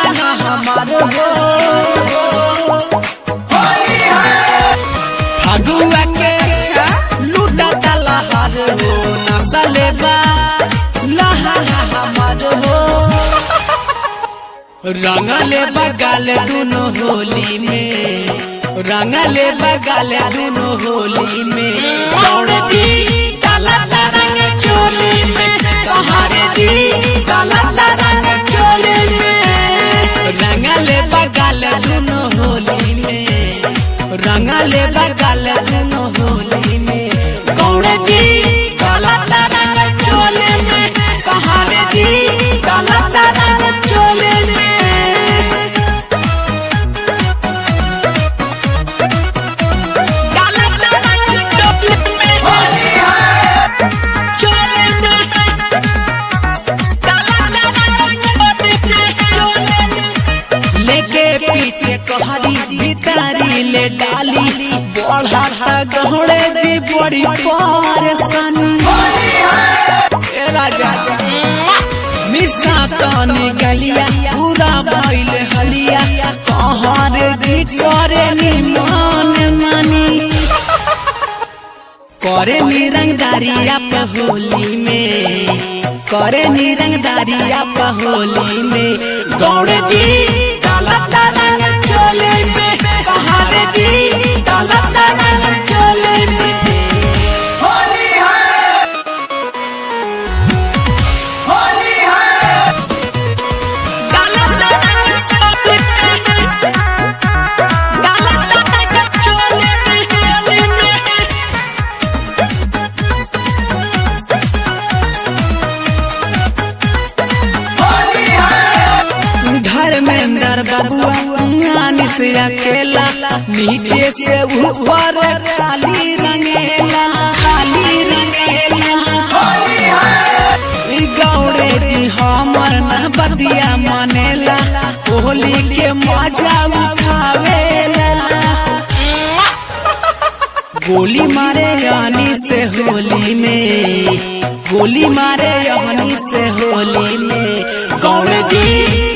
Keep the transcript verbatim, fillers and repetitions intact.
लहंगा हमार हो फगुआ के लूटा तलहार हो नसले बा लहंगा हमार हो रंगले बगाल दोनों होली में रंगले बगाल दोनों होली में दौड़ दी काला रंग चोली में कहारे दी काला रंग चोली में रंगले बगाल दोनों होली में रंगले बगाल दोनों होली में कौड़ दी काला रंग चोली में कहारे दी काला रंग चोली में पीछे कहरी भितारी ले डाली बढ़ा गहरे जी बड़ी परेशानी राजा मिसा तनी गलिया पूरा भइल हलिया कहर जी करे निमान मानी करे निरंगदारिया पे होली में करे निरंगदारिया पे होली में दौड़ दी काला रंग चोली में कहारे दी काला रंग चोली में होली है होली है काला रंग चोली में काला रंग चोली में होली है धर्मेंद्र बबुआ से अकेला नीचे से ऊपर खाली रंगेला खाली रंगेला होली है गौरे जी हमर न बतिया मानेला होली के मजा उठावेला गोली मारे यानी से होली में गोली मारे यानी से होली में गौरे जी